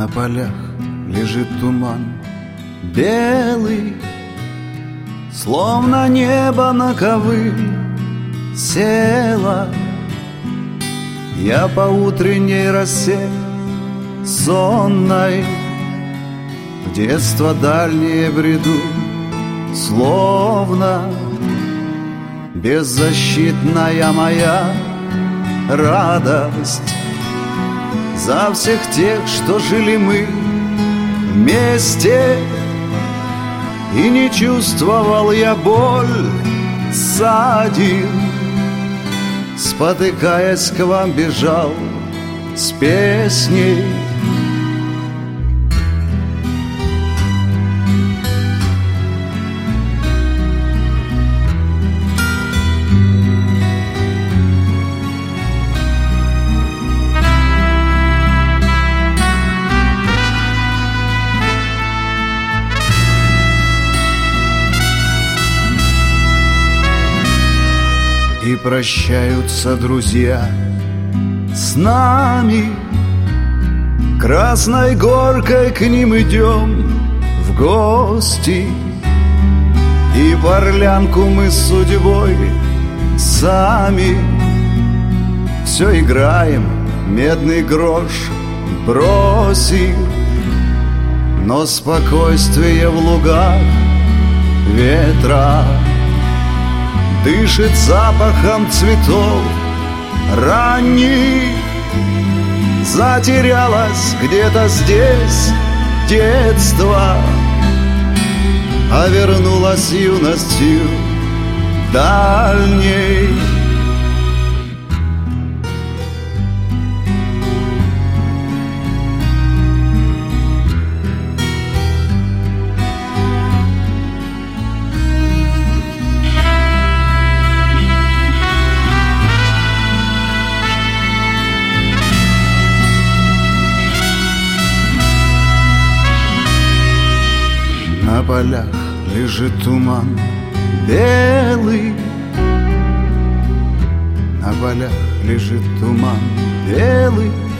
На полях лежит туман белый, словно небо на ковыль село. Я по утренней росе сонной в детство дальнее бреду, словно беззащитная моя радость за всех тех, что жили мы вместе. И не чувствовал я боль один, спотыкаясь, к вам бежал с песней. И прощаются друзья с нами, красной горкой к ним идем в гости. И в орлянку мы с судьбой сами все играем, медный грош бросив. Но спокойствие в лугах ветра дышит запахом цветов ранних. Затерялось где-то здесь детство, а вернулась юностью дальней. На полях лежит туман белый, на полях лежит туман белый.